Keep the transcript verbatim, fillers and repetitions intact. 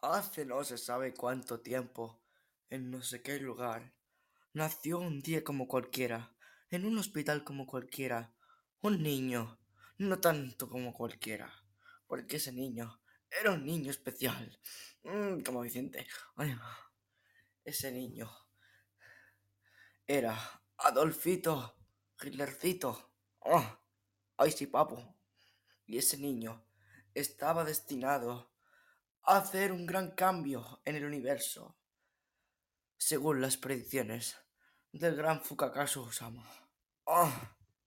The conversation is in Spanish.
Hace no se sabe cuánto tiempo, en no sé qué lugar, nació un día como cualquiera, en un hospital como cualquiera, un niño, no tanto como cualquiera, porque ese niño era un niño especial, Mm, como Vicente. Ay, ese niño era Adolfito Hitlercito. Oh, ay sí, papo. Y ese niño estaba destinado a hacer un gran cambio en el universo, según las predicciones del gran Fukakasu Osama. ¡Ah!